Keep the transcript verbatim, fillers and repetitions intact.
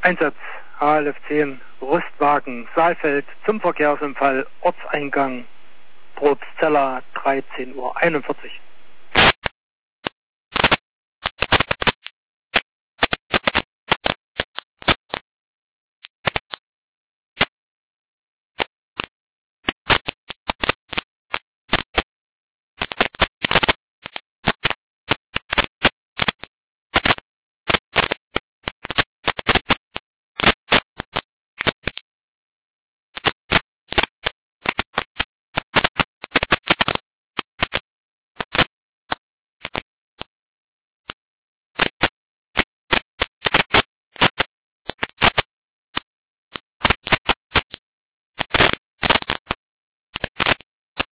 Einsatz H L F zehn, Rüstwagen, Saalfeld zum Verkehrsunfall, Ortseingang, Probstzella, dreizehn Uhr einundvierzig.